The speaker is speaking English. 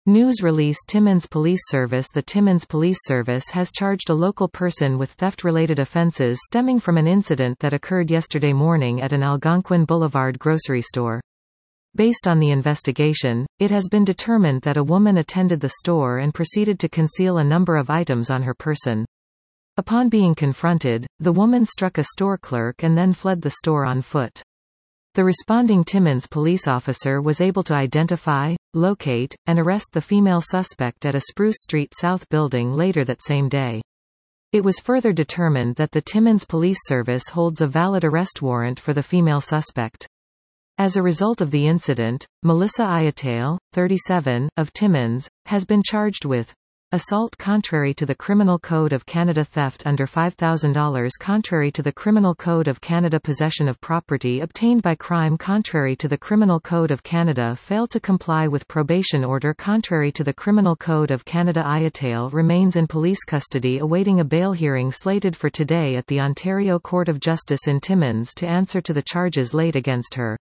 News release Timmins Police Service The Timmins Police Service has charged a local person with theft-related offences stemming from an incident that occurred yesterday morning at an Algonquin Boulevard grocery store. Based on the investigation, it has been determined that a woman attended the store and proceeded to conceal a number of items on her person. Upon being confronted, the woman struck a store clerk and then fled the store on foot. The responding Timmins police officer was able to identify, locate, and arrest the female suspect at a Spruce Street South building later that same day. It was further determined that the Timmins Police Service holds a valid arrest warrant for the female suspect. As a result of the incident, Melissa Iatale, 37, of Timmins, has been charged with assault contrary to the Criminal Code of Canada, theft under $5,000 contrary to the Criminal Code of Canada, possession of property obtained by crime contrary to the Criminal Code of Canada, fail to comply with probation order contrary to the Criminal Code of Canada. Iatale remains in police custody awaiting a bail hearing slated for today at the Ontario Court of Justice in Timmins to answer to the charges laid against her.